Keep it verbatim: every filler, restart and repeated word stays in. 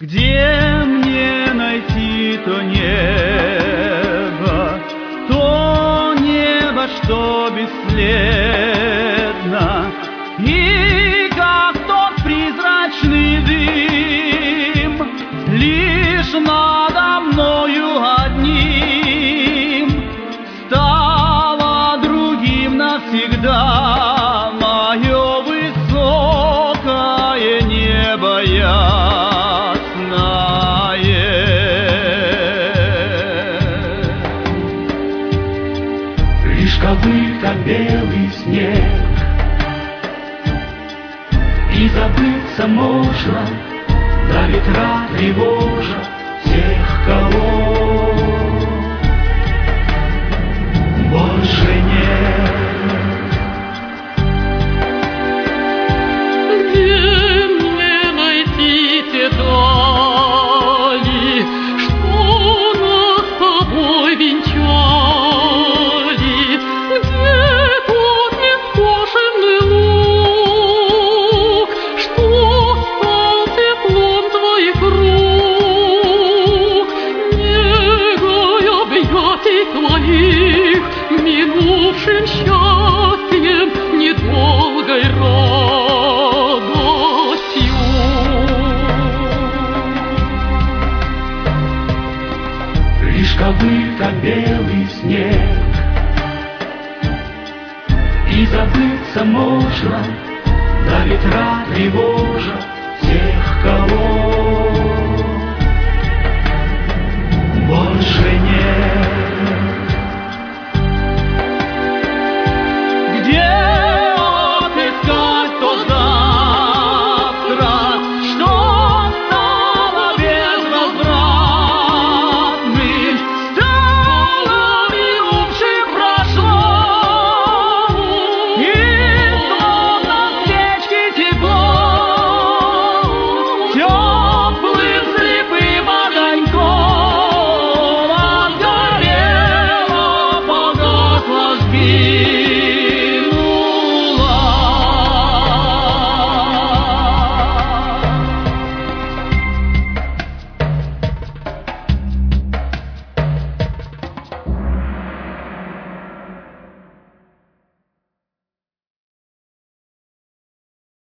Где мне найти то небо, то небо, что бесследно, и как тот прозрачный дым, лишь надо мною одним стало другим навсегда мое высокое небо ясное. Лишь ковыка белый снег, и забыться можно, до ветра тревожа тех, кого больше нет. Где мне найти те дали, что нас с тобой венчали? Где тот нескошенный луг, что стал теплом твоих рук, негой объятий твоих, минувшим счастьем, недолгой радостью? Лишь ковыка белый снег, и забыться можно, до ветра тревог.